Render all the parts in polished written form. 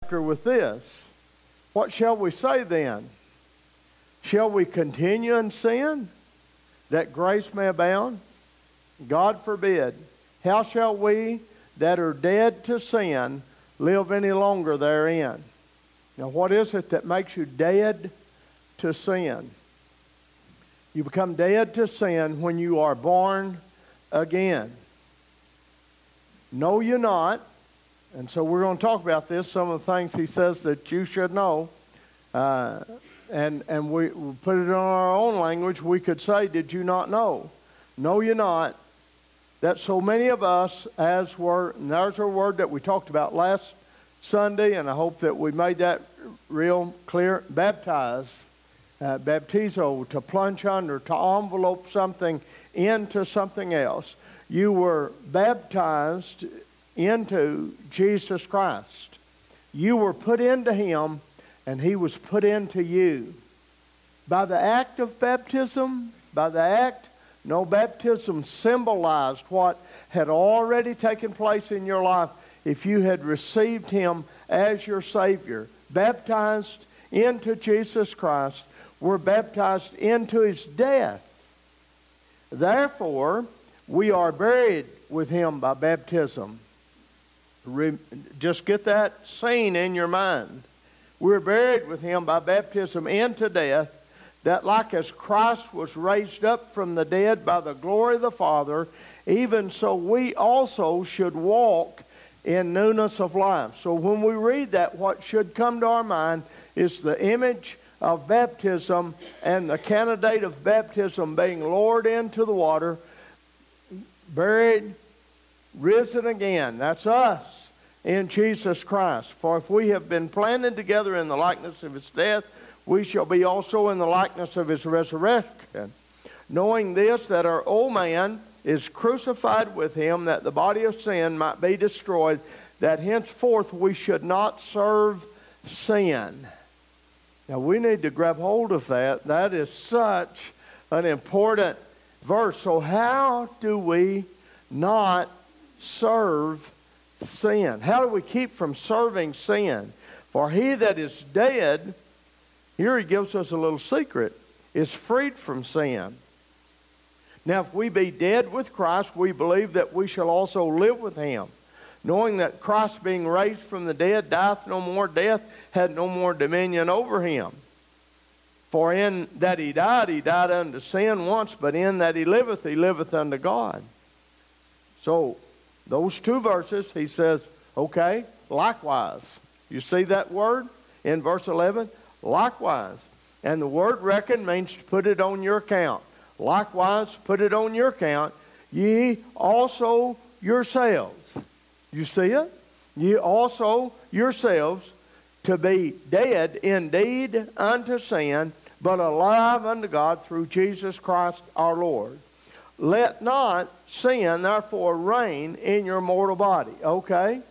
chapter with this. What shall we say then? Shall we continue in sin, that grace may abound? God forbid. How shall we that are dead to sin live any longer therein? Now, what is it that makes you dead to sin? You become dead to sin when you are born again. Know you not, and so we're going to talk about this, some of the things he says that you should know. And we put it in our own language. We could say, did you not know? Know you not that so many of us, as were, and there's a word that we talked about last Sunday, and I hope that we made that real clear, baptize, baptizo, to plunge under, to envelope something into something else. You were baptized into Jesus Christ. You were put into Him, and He was put into you. By the act of baptism, no, baptism symbolized what had already taken place in your life if you had received Him as your Savior. Baptized into Jesus Christ, we're baptized into His death. Therefore, we are buried with Him by baptism. Just get that scene in your mind. We're buried with Him by baptism into death, that like as Christ was raised up from the dead by the glory of the Father, even so we also should walk in newness of life. So when we read that, what should come to our mind is the image of baptism and the candidate of baptism being lowered into the water, buried, risen again. That's us in Jesus Christ. For if we have been planted together in the likeness of His death, we shall be also in the likeness of His resurrection. Knowing this, that our old man is crucified with Him, that the body of sin might be destroyed, that henceforth we should not serve sin. Now we need to grab hold of that. That is such an important verse. So how do we not serve sin? How do we keep from serving sin? For he that is dead, here he gives us a little secret, is freed from sin. Now if we be dead with Christ, we believe that we shall also live with Him. Knowing that Christ being raised from the dead dieth no more, death had no more dominion over Him. For in that He died unto sin once, but in that He liveth unto God. So those two verses, he says, okay, likewise. You see that word in verse 11? Likewise. And the word reckon means to put it on your account. Likewise, put it on your account, ye also yourselves. You see it? Ye also yourselves to be dead indeed unto sin, but alive unto God through Jesus Christ our Lord. Let not sin therefore reign in your mortal body. Okay?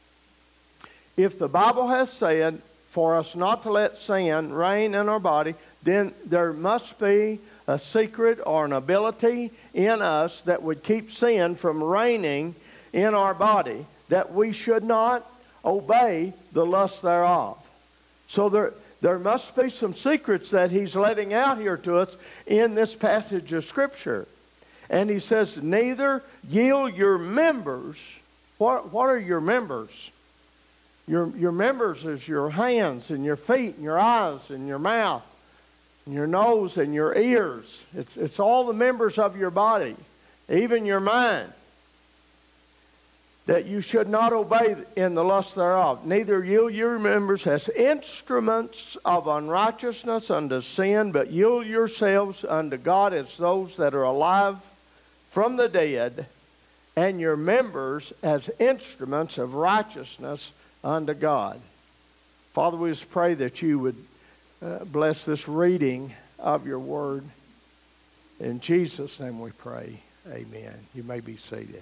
If the Bible has said for us not to let sin reign in our body, then there must be a secret or an ability in us that would keep sin from reigning in our body, that we should not obey the lust thereof. So there must be some secrets that he's letting out here to us in this passage of Scripture. And he says, neither yield your members. What are your members? Your members is your hands and your feet and your eyes and your mouth and your nose and your ears. It's all the members of your body, even your mind, that you should not obey in the lust thereof. Neither yield your members as instruments of unrighteousness unto sin, but yield yourselves unto God as those that are alive from the dead, and your members as instruments of righteousness unto God. Father, we just pray that you would bless this reading of your word. In Jesus' name we pray. Amen. You may be seated.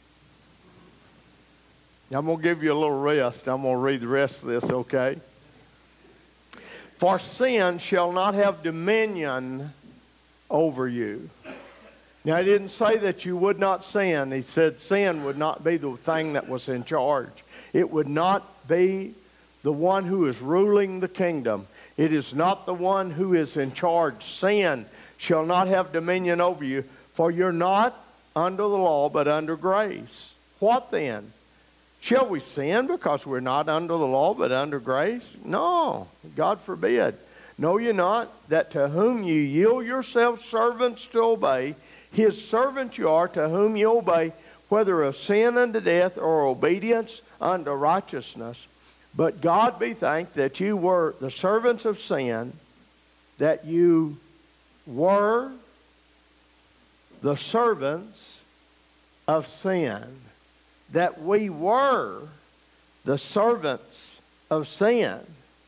I'm going to give you a little rest. I'm going to read the rest of this, okay? For sin shall not have dominion over you. Now, he didn't say that you would not sin. He said sin would not be the thing that was in charge. It would not be the one who is ruling the kingdom. It is not the one who is in charge. Sin shall not have dominion over you, for you're not under the law, but under grace. What then? Shall we sin because we're not under the law, but under grace? No, God forbid. Know ye not that to whom you yield yourselves servants to obey, his servants you are, to whom you obey, whether of sin unto death or obedience unto righteousness. But God be thanked that you were the servants of sin, that you were the servants of sin. That we were the servants of sin.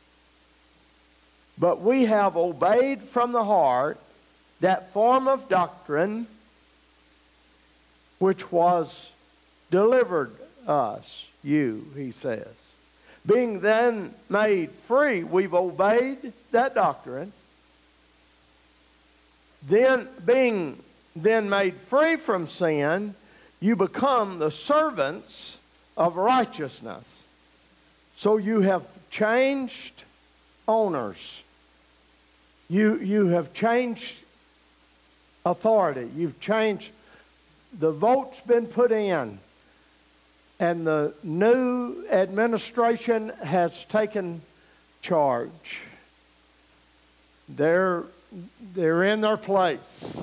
But we have obeyed from the heart that form of doctrine which was delivered us, you, he says. Being then made free, we've obeyed that doctrine. Then, being then made free from sin, you become the servants of righteousness. So you have changed owners. You have changed authority. You've changed, the vote's been put in, and the new administration has taken charge. They're in their place.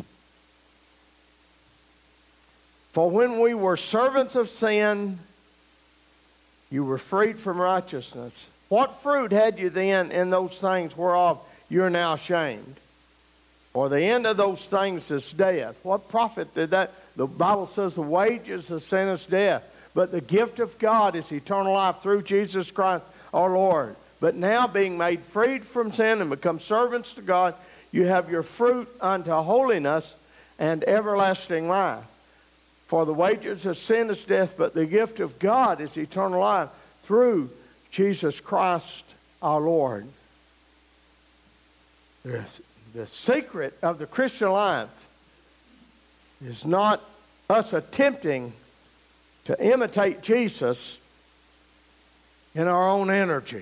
For when we were servants of sin, you were freed from righteousness. What fruit had you then in those things whereof you're now ashamed? For the end of those things is death. What profit did that? The Bible says the wages of sin is death, but the gift of God is eternal life through Jesus Christ our Lord. But now being made freed from sin and become servants to God, you have your fruit unto holiness and everlasting life. For the wages of sin is death, but the gift of God is eternal life through Jesus Christ our Lord. The secret of the Christian life is not us attempting to imitate Jesus in our own energy.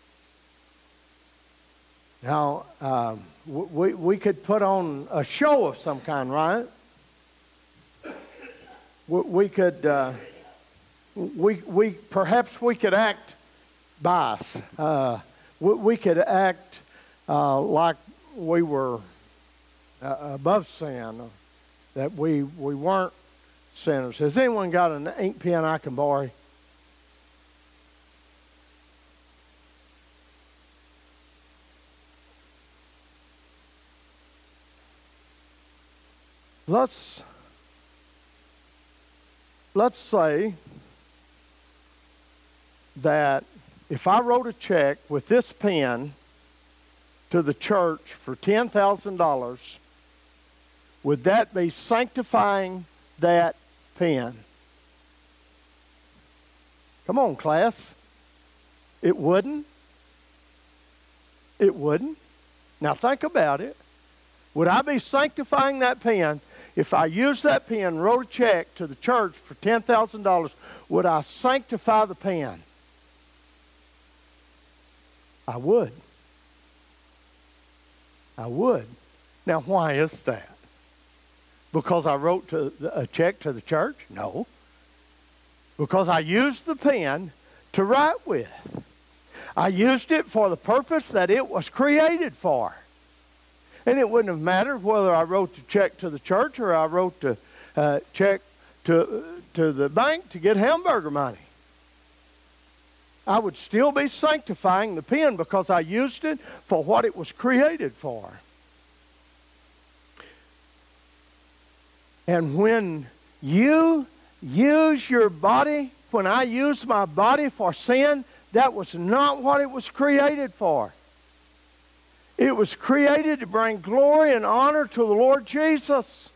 Now, we could put on a show of some kind, right? We could, perhaps we could act bias. We could act like we were above sin, that we weren't sinners. Has anyone got an ink pen I can borrow? Let's say that if I wrote a check with this pen to the church for $10,000, would that be sanctifying that pen? Come on, class. It wouldn't. It wouldn't. Now think about it. Would I be sanctifying that pen if I used that pen, wrote a check to the church for $10,000? Would I sanctify the pen? I would. I would. Now, why is that? Because I wrote a check to the church? No. Because I used the pen to write with. I used it for the purpose that it was created for. And it wouldn't have mattered whether I wrote the check to the church or I wrote the check to the bank to get hamburger money. I would still be sanctifying the pen because I used it for what it was created for. And when you use your body, when I used my body for sin, that was not what it was created for. It was created to bring glory and honor to the Lord Jesus.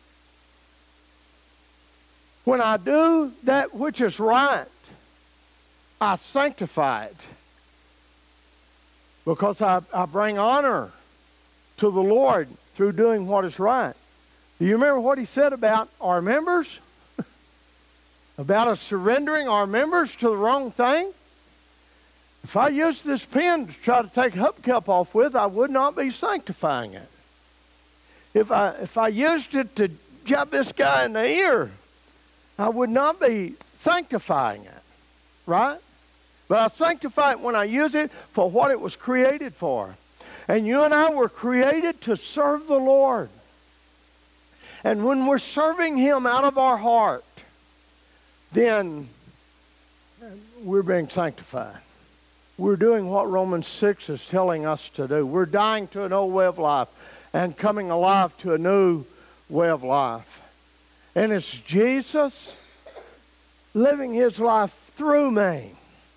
When I do that which is right, I sanctify it because I bring honor to the Lord through doing what is right. Do you remember what he said about our members? About us surrendering our members to the wrong thing? If I used this pen to try to take a hubcap off with, I would not be sanctifying it. If I used it to jab this guy in the ear, I would not be sanctifying it, right? But I sanctify it when I use it for what it was created for. And you and I were created to serve the Lord. And when we're serving Him out of our heart, then we're being sanctified. We're doing what Romans 6 is telling us to do. We're dying to an old way of life and coming alive to a new way of life. And it's Jesus living His life through me.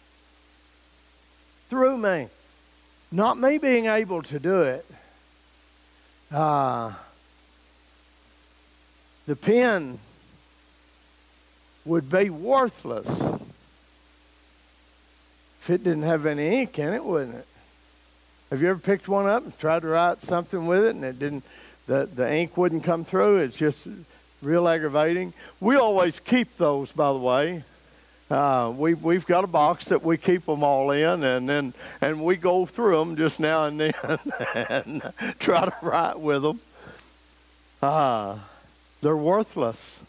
Through me. Not me being able to do it. The pen would be worthless if it didn't have any ink in it, wouldn't it? Have you ever picked one up and tried to write something with it and it didn't, the ink wouldn't come through? It's just real aggravating. We always keep those, by the way. We've got a box that we keep them all in, and we go through them just now and then and try to write with them. They're worthless.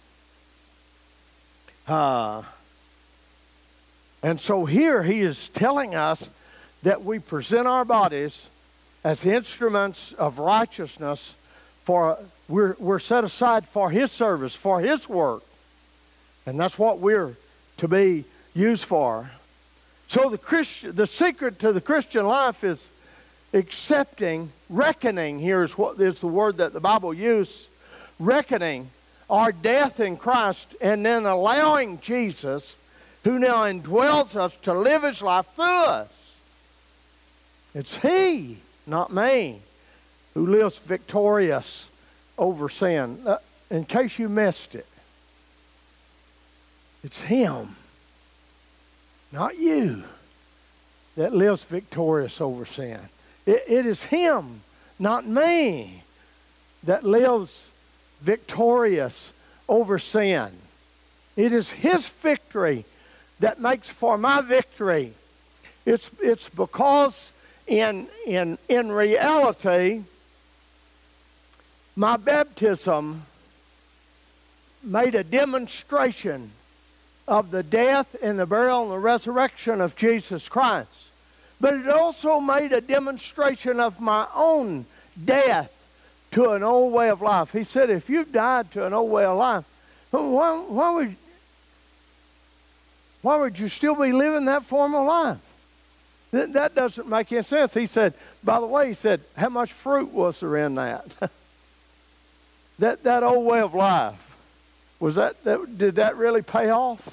And so here he is telling us that we present our bodies as instruments of righteousness we're set aside for His service, for His work. And that's what we're to be used for. So the secret to the Christian life is accepting, reckoning, here's what is the word that the Bible uses, reckoning our death in Christ, and then allowing Jesus, who now indwells us, to live His life through us. It's He, not me, who lives victorious over sin. In case you missed it, it's Him, not you, that lives victorious over sin. It is Him, not me, that lives victorious over sin. It is His victory that makes for my victory. It's because in reality, my baptism made a demonstration of the death and the burial and the resurrection of Jesus Christ. But it also made a demonstration of my own death to an old way of life. He said, if you've died to an old way of life, why would you still be living that form of life? That doesn't make any sense. He said, by the way, he said, how much fruit was there in that? that old way of life, did that really pay off?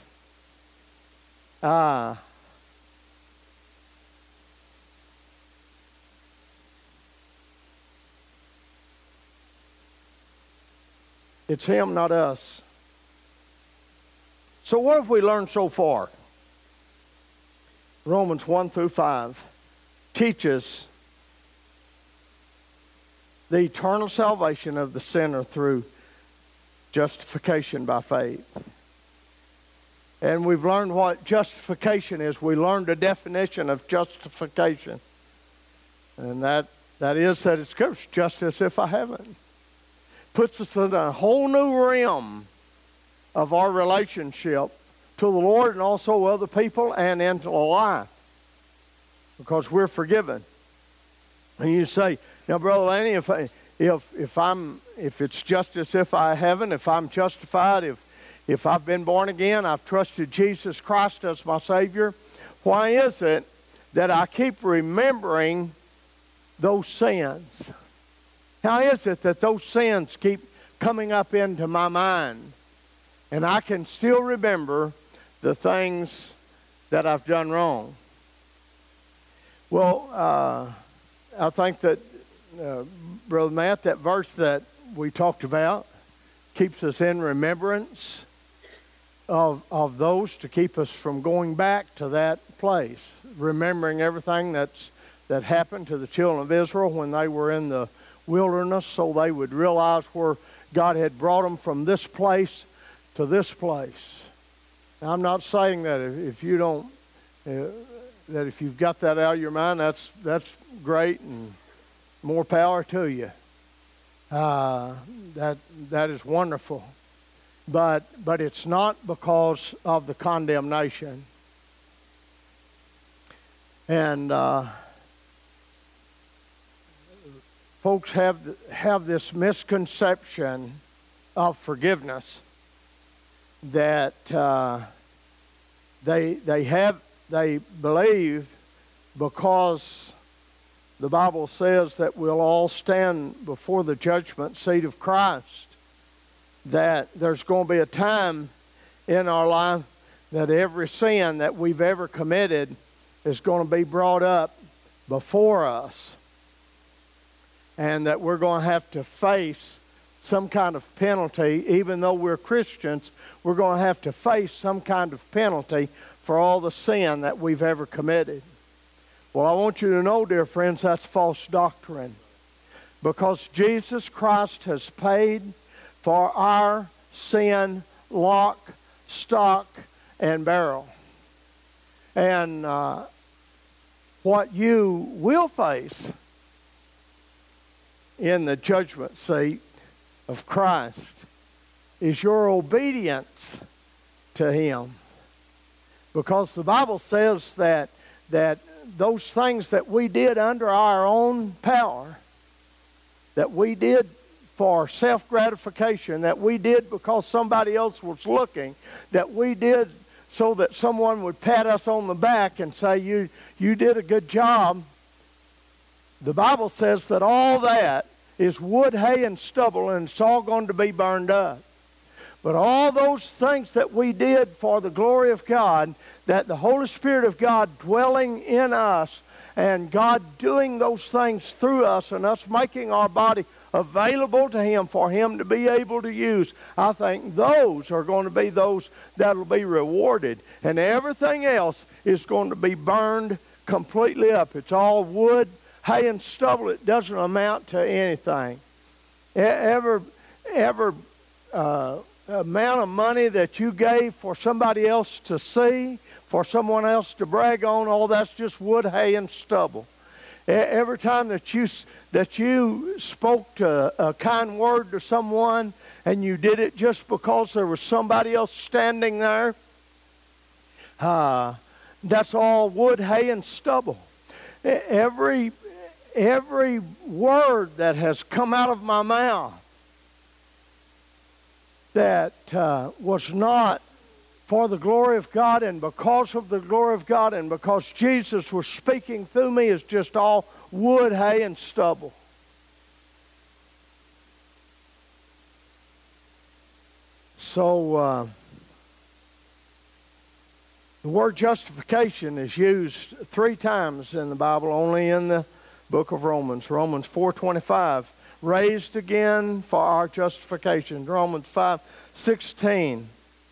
It's Him, not us. So what have we learned so far? Romans 1 through 5 teaches the eternal salvation of the sinner through justification by faith. And we've learned what justification is. We learned the definition of justification. And that is that it's just as if I haven't. Puts us in a whole new realm of our relationship to the Lord and also other people and into life, because we're forgiven. And you say, now, Brother Lanny, if it's just as if I haven't, if I'm justified, if I've been born again, I've trusted Jesus Christ as my Savior, why is it that I keep remembering those sins? How is it that those sins keep coming up into my mind and I can still remember the things that I've done wrong? Well, I think that, Brother Matt, that verse that we talked about keeps us in remembrance of those, to keep us from going back to that place, remembering everything that happened to the children of Israel when they were in the wilderness, so they would realize where God had brought them from this place to this place. Now, I'm not saying that if you don't that if you've got that out of your mind, that's great, and more power to you. That is wonderful. But it's not because of the condemnation. And folks have this misconception of forgiveness that they believe because the Bible says that we'll all stand before the judgment seat of Christ, that there's going to be a time in our life that every sin that we've ever committed is going to be brought up before us, and that we're going to have to face some kind of penalty. Even though we're Christians, we're going to have to face some kind of penalty for all the sin that we've ever committed. Well, I want you to know, dear friends, that's false doctrine, because Jesus Christ has paid for our sin, lock, stock, and barrel. And what you will face in the judgment seat of Christ is your obedience to Him. Because the Bible says that those things that we did under our own power, that we did for self-gratification, that we did because somebody else was looking, that we did so that someone would pat us on the back and say, you did a good job. The Bible says that all that is wood, hay, and stubble, and it's all going to be burned up. But all those things that we did for the glory of God, that the Holy Spirit of God dwelling in us, and God doing those things through us, and us making our body available to Him for Him to be able to use, I think those are going to be those that will be rewarded. And everything else is going to be burned completely up. It's all wood, hay, and stubble. It doesn't amount to anything. Every amount of money that you gave for somebody else to see, for someone else to brag on, all that's just wood, hay, and stubble. Every time that you spoke a kind word to someone, and you did it just because there was somebody else standing there, that's all wood, hay, and stubble. Every word that has come out of my mouth that was not for the glory of God, and because of the glory of God, and because Jesus was speaking through me, is just all wood, hay, and stubble. So the word justification is used 3 times in the Bible, only in the book of Romans. Romans 4:25, raised again for our justification. Romans 5:16.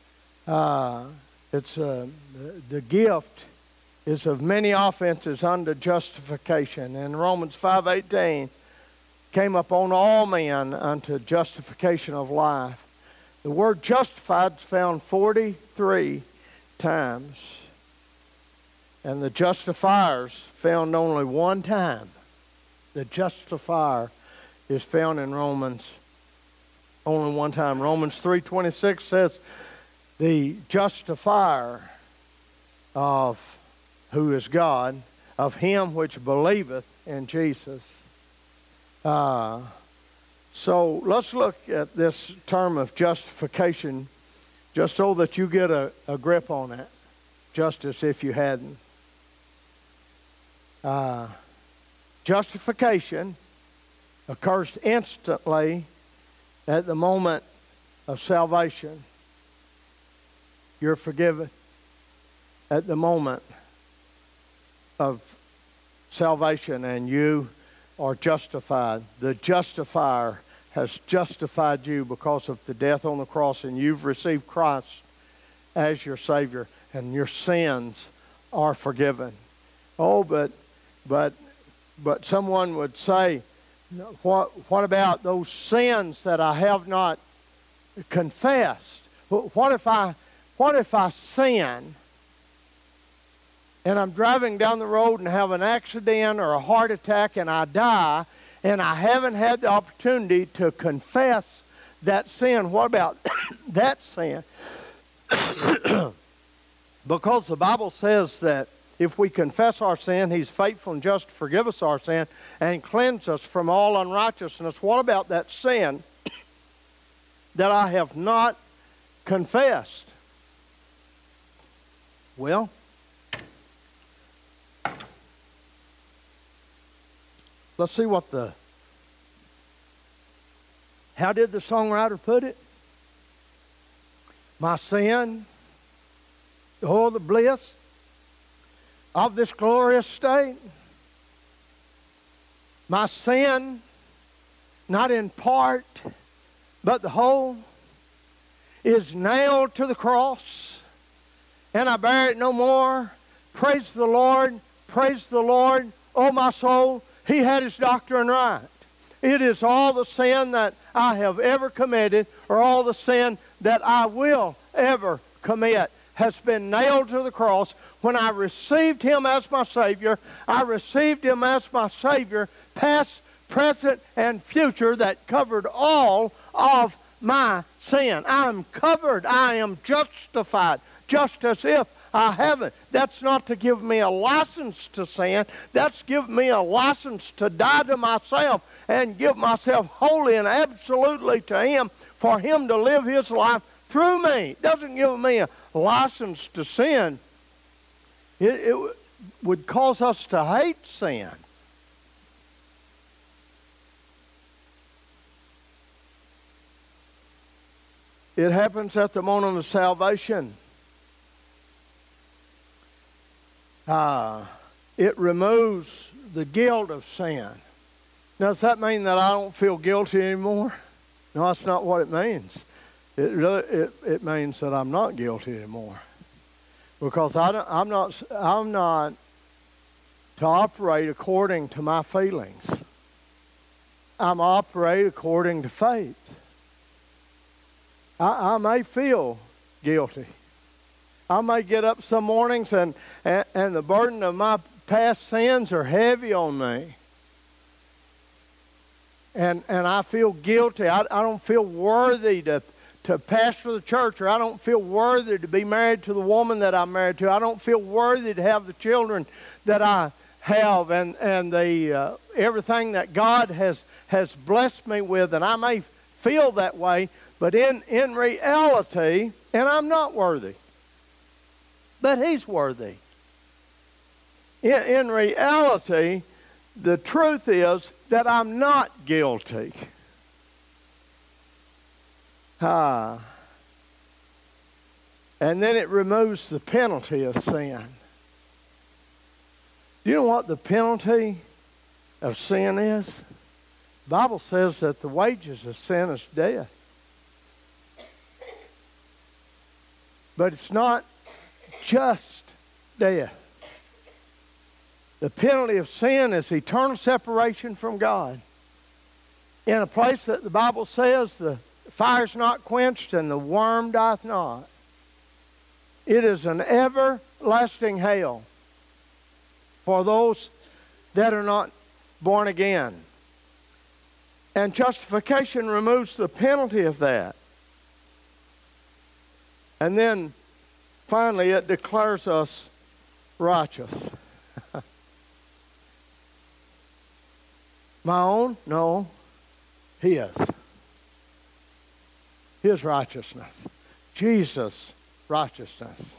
It's the gift is of many offenses unto justification. And Romans 5:18, came upon all men unto justification of life. The word justified is found 43 times. And the justifiers found only 1 time. The justifier is found in Romans only 1 time. Romans 3:26 says, the justifier of who is God, of him which believeth in Jesus. So let's look at this term of justification, just so that you get a grip on it, just as if you hadn't. Justification occurs instantly at the moment of salvation. You're forgiven at the moment of salvation, and you are justified. The justifier has justified you because of the death on the cross, and you've received Christ as your Savior, and your sins are forgiven. Oh, but someone would say, what about those sins that I have not confessed? What if I sin and I'm driving down the road and have an accident or a heart attack and I die, and I haven't had the opportunity to confess that sin, what about that sin? Because the Bible says that if we confess our sin, He's faithful and just to forgive us our sin and cleanse us from all unrighteousness. What about that sin that I have not confessed? Well, let's see how did the songwriter put it? My sin, oh, the bliss of this glorious state. My sin, not in part, but the whole, is nailed to the cross, and I bear it no more. Praise the Lord, oh my soul, He had His doctrine right. It is all the sin that I have ever committed, or all the sin that I will ever commit, has been nailed to the cross. When I received Him as my Savior, I received Him as my Savior, past, present, and future, that covered all of my sin. I am covered. I am justified, just as if I haven't. That's not to give me a license to sin. That's give me a license to die to myself and give myself wholly and absolutely to Him, for Him to live His life through me. It doesn't give me a license to sin. It would cause us to hate sin. It happens at the moment of salvation. It removes the guilt of sin. Now, does that mean that I don't feel guilty anymore? No, that's not what it means. It means that I'm not guilty anymore, because I'm not to operate according to my feelings. I'm operate according to faith. I may feel guilty. I may get up some mornings and the burden of my past sins are heavy on me. And I feel guilty. I don't feel worthy to pastor the church, or I don't feel worthy to be married to the woman that I'm married to. I don't feel worthy to have the children that I have and the everything that God has blessed me with. And I may feel that way, but in reality, and I'm not worthy, but He's worthy. In reality, the truth is that I'm not guilty. And then it removes the penalty of sin. Do you know what the penalty of sin is? The Bible says that the wages of sin is death. But it's not just death. The penalty of sin is eternal separation from God. In a place that the Bible says the fire's not quenched and the worm dieth not. It is an everlasting hell for those that are not born again. And justification removes the penalty of that. And then finally it declares us righteous. My own? No. His. His righteousness. Jesus' righteousness.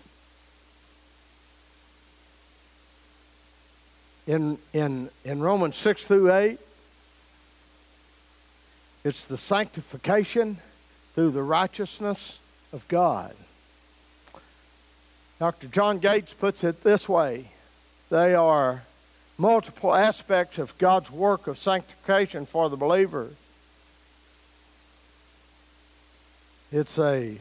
In Romans 6 through 8, it's the sanctification through the righteousness of God. Dr. John Gates puts it this way. They are multiple aspects of God's work of sanctification for the believer. It's a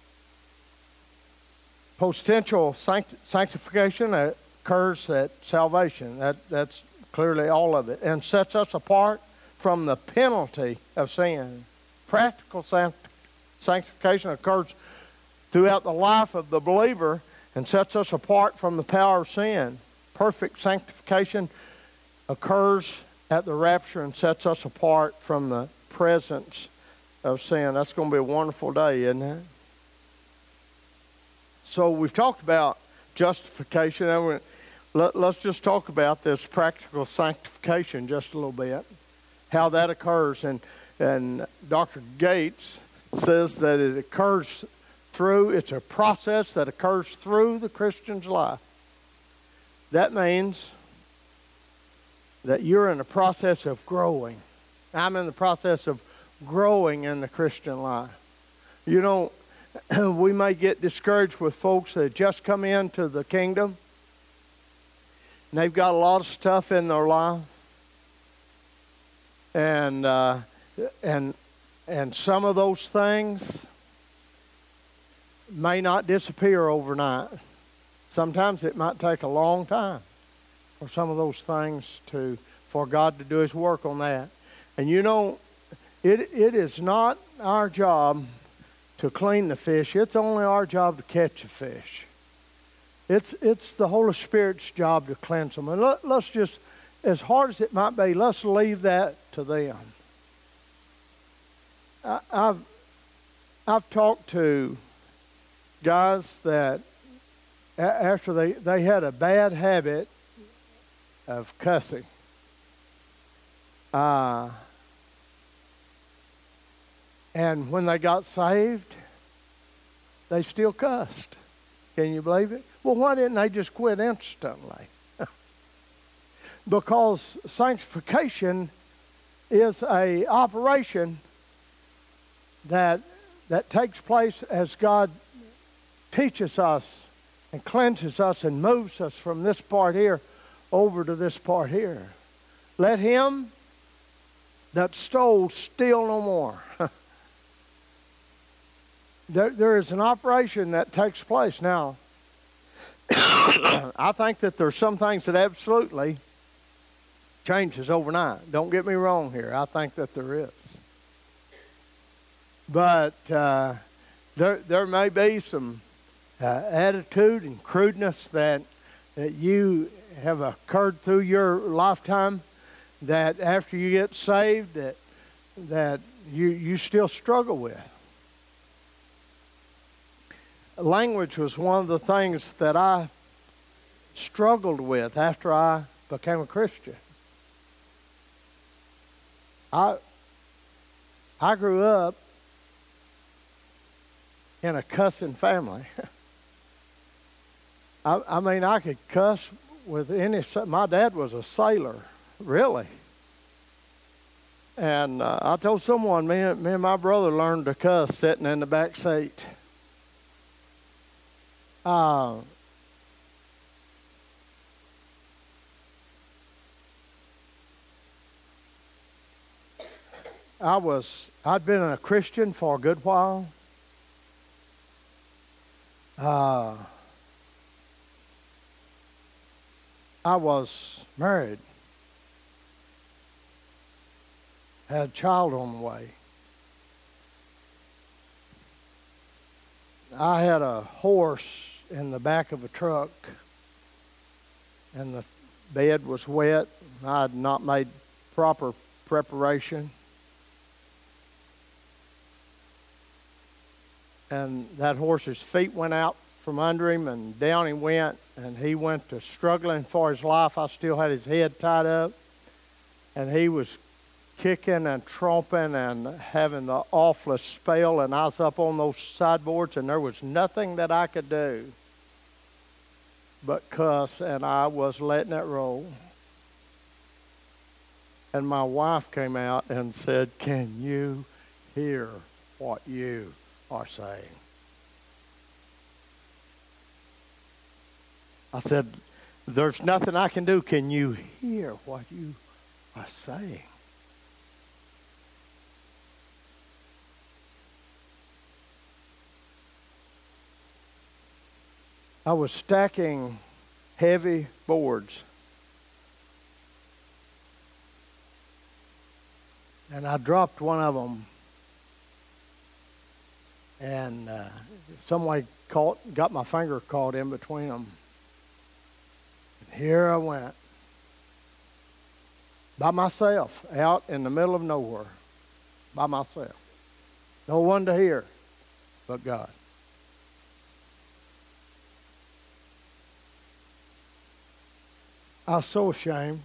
potential sanctification that occurs at salvation. That's clearly all of it. And sets us apart from the penalty of sin. Practical sanctification occurs throughout the life of the believer, and sets us apart from the power of sin. Perfect sanctification occurs at the rapture and sets us apart from the presence of sin. That's going to be a wonderful day, isn't it? So we've talked about justification. And let's just talk about this practical sanctification just a little bit, how that occurs. And Dr. Gates says that it occurs it's a process that occurs through the Christian's life. That means that you're in the process of growing. I'm in the process of growing in the Christian life. You know, we may get discouraged with folks that just come into the kingdom and they've got a lot of stuff in their life. And some of those things may not disappear overnight. Sometimes it might take a long time for some of those things for God to do His work on that. And you know, it is not our job to clean the fish. It's only our job to catch the fish. It's the Holy Spirit's job to cleanse them. And let's just, as hard as it might be, let's leave that to them. I've talked to guys that after they had a bad habit of cussing. And when they got saved, they still cussed. Can you believe it? Well, why didn't they just quit instantly? Because sanctification is an operation that takes place as God teaches us and cleanses us and moves us from this part here over to this part here. Let him that stole steal no more. There is an operation that takes place. Now, I think that there's some things that absolutely changes overnight. Don't get me wrong here. I think that there is. But there may be some attitude and crudeness that you have occurred through your lifetime that after you get saved that you still struggle with. Language was one of the things that I struggled with after I became a Christian. I grew up in a cussing family. I mean, I could cuss with any. My dad was a sailor, really. And I told someone, me and my brother learned to cuss sitting in the back seat. I'd been a Christian for a good while. I was married. Had a child on the way. I had a horse in the back of a truck, and the bed was wet. I had not made proper preparation. And that horse's feet went out from under him, and down he went, and he went to struggling for his life. I still had his head tied up, and he was kicking and tromping and having the awfulest spell, and I was up on those sideboards, and there was nothing that I could do but cuss, and I was letting it roll. And my wife came out and said, "Can you hear what you are saying?" I said, "There's nothing I can do. Can you hear what you are saying?" I was stacking heavy boards. And I dropped one of them. And somebody got my finger caught in between them. And here I went. By myself, out in the middle of nowhere. By myself. No one to hear but God. I was so ashamed.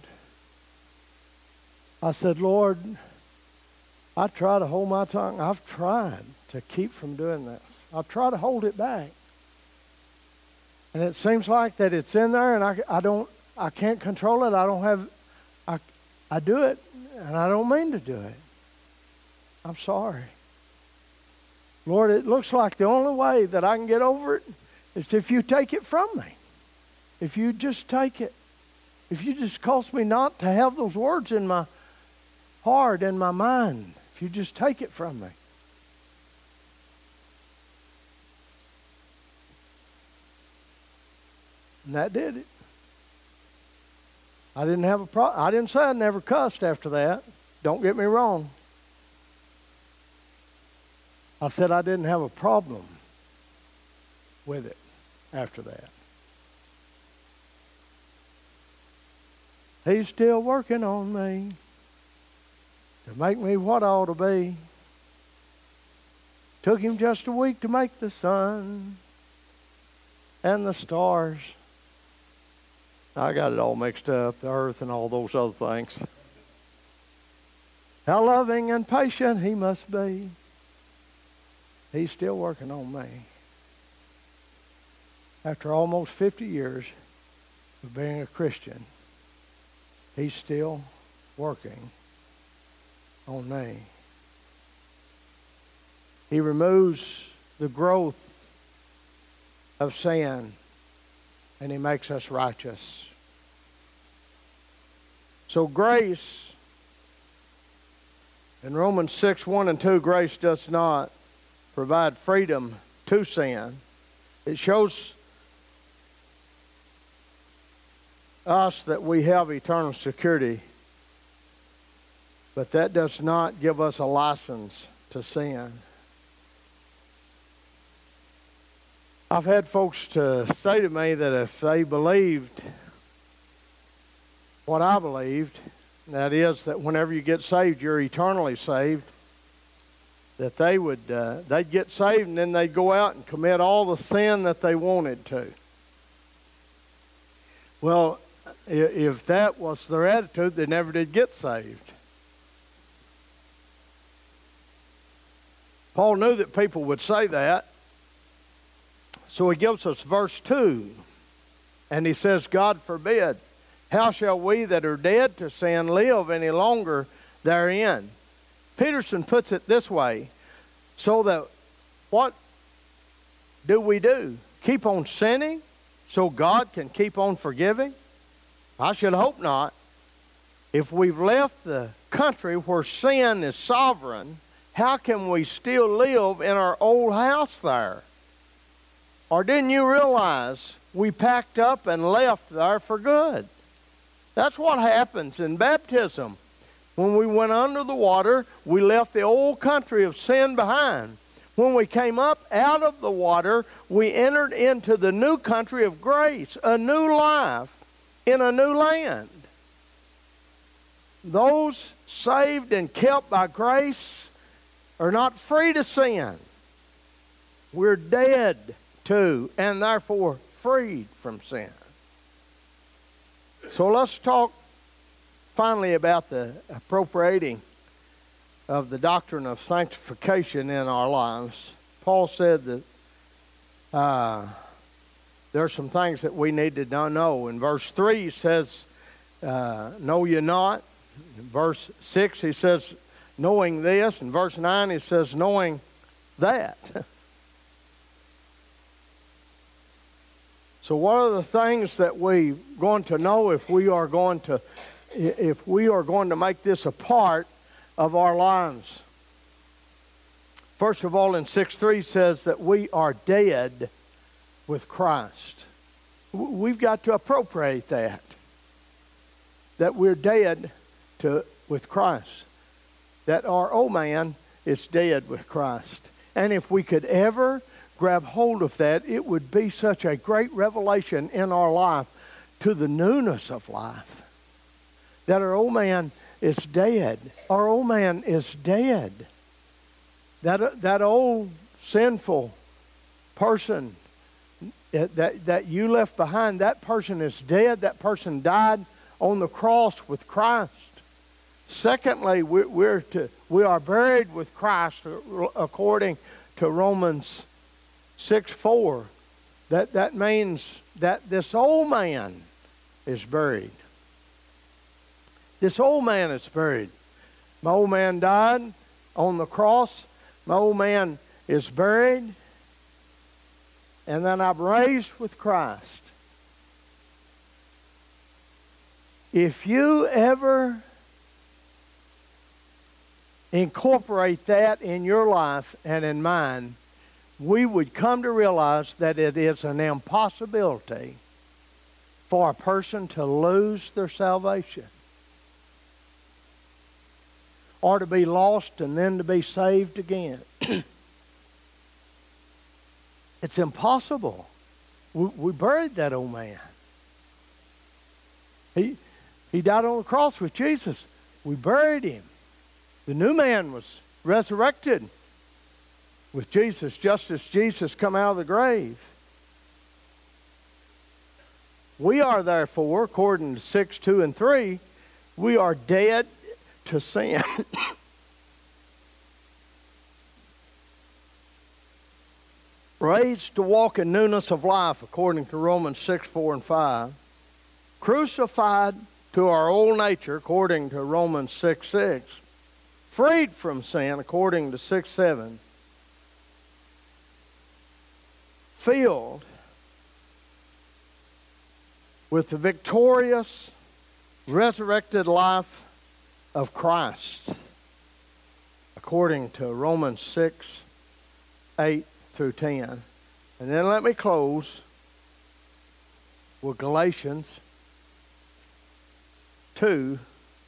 I said, Lord, I try to hold my tongue. I've tried to keep from doing this. I try to hold it back. And it seems like that it's in there and I can't control it. I do it and I don't mean to do it. I'm sorry. Lord, it looks like the only way that I can get over it is if you take it from me. If you just take it. If you just cause me not to have those words in my heart and my mind. If you just take it from me. And that did it. I didn't have a problem. I didn't say I never cussed after that. Don't get me wrong. I said I didn't have a problem with it after that. He's still working on me to make me what I ought to be. Took him just a week to make the sun and the stars. I got it all mixed up, the earth and all those other things. How loving and patient he must be. He's still working on me. After almost 50 years of being a Christian, he's still working on me. He removes the growth of sin and he makes us righteous. So grace, in Romans 6:1-2, grace does not provide freedom to sin. It shows us that we have eternal security, but that does not give us a license to sin. I've had folks to say to me that if they believed what I believed, that is that whenever you get saved, you're eternally saved, that they'd get saved and then they'd go out and commit all the sin that they wanted to. Well, if that was their attitude, they never did get saved. Paul knew that people would say that. So he gives us verse 2. And he says, God forbid. How shall we that are dead to sin live any longer therein? Peterson puts it this way. So that what do we do? Keep on sinning so God can keep on forgiving? I should hope not. If we've left the country where sin is sovereign, how can we still live in our old house there? Or didn't you realize we packed up and left there for good? That's what happens in baptism. When we went under the water, we left the old country of sin behind. When we came up out of the water, we entered into the new country of grace, a new life in a new land. Those saved and kept by grace are not free to sin. We're dead to and therefore freed from sin. So let's talk finally about the appropriating of the doctrine of sanctification in our lives. Paul said that there are some things that we need to know. In verse 3 he says, know ye not. In verse 6 he says, knowing this. In verse 9 he says, knowing that. So what are the things that we're going to know if we are going to make this a part of our lives? First of all, in 6:3 says that we are dead with Christ. We've got to appropriate that we're dead with Christ, that our old man is dead with Christ. And if we could ever grab hold of that, it would be such a great revelation in our life to the newness of life. That our old man is dead. Our old man is dead. That old sinful person that you left behind, that person is dead. That person died on the cross with Christ. Secondly, we are buried with Christ according to Romans 6:4. That means that this old man is buried. This old man is buried. My old man died on the cross. My old man is buried. And then I'm raised with Christ. If you ever incorporate that in your life and in mine, we would come to realize that it is an impossibility for a person to lose their salvation, or to be lost and then to be saved again. It's impossible. We buried that old man. He died on the cross with Jesus. We buried him. The new man was resurrected with Jesus, just as Jesus come out of the grave. We are therefore, according to 6:2 and 3, we are dead to sin. Raised to walk in newness of life, according to Romans 6:4 and 5. Crucified to our old nature, according to Romans 6:6. Freed from sin, according to 6:7. Filled with the victorious, resurrected life of Christ, according to Romans 6:8 through 10. And then let me close with Galatians 2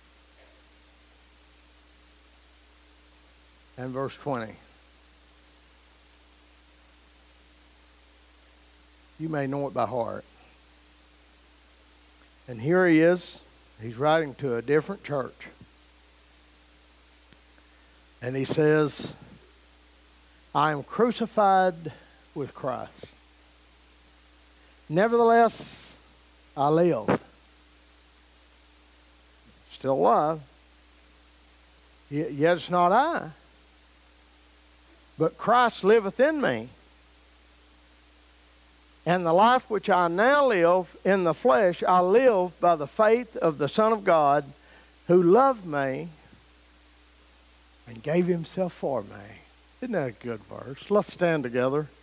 and verse 20. You may know it by heart. And here he is. He's writing to a different church. And he says, I am crucified with Christ. Nevertheless, I live. Still alive. Yet it's not I, but Christ liveth in me. And the life which I now live in the flesh, I live by the faith of the Son of God, who loved me and gave himself for me. Isn't that a good verse? Let's stand together.